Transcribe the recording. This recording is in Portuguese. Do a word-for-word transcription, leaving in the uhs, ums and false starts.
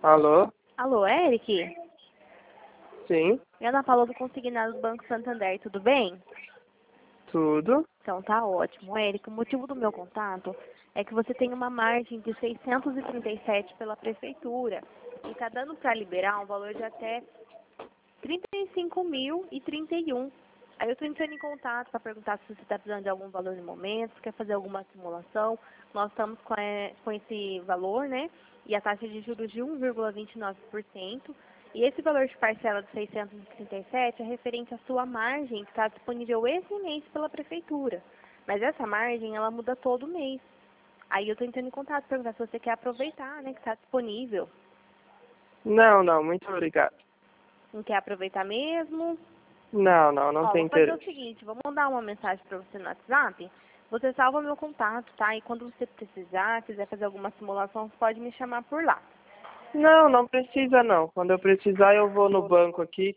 Alô? Alô, Eric? Sim, É Ana Paula do Consignado do Banco Santander, tudo bem? tudo. Então tá ótimo. Eric, o motivo do meu contato é que você tem uma margem de seiscentos e trinta e sete pela prefeitura e tá dando para liberar um valor de até trinta e cinco mil e trinta e um. Aí eu tô entrando em contato para perguntar se você está precisando de algum valor no momento, se quer fazer alguma simulação. Nós estamos com, é, com esse valor, né? E a taxa de juros de um vírgula vinte e nove por cento. E esse valor de parcela de seiscentos e trinta e sete é referente à sua margem, que está disponível esse mês pela prefeitura. Mas essa margem, ela muda todo mês. Aí eu tô entrando em contato para perguntar se você quer aproveitar, né? Que está disponível. Não, não, muito obrigado. Não quer aproveitar mesmo? Não, não, não Ó, tem vou fazer o interesse. seguinte, vou mandar uma mensagem para você no WhatsApp. Você salva meu contato, tá? E quando você precisar, quiser fazer alguma simulação, você pode me chamar por lá. Não, não precisa não. Quando eu precisar eu vou no banco aqui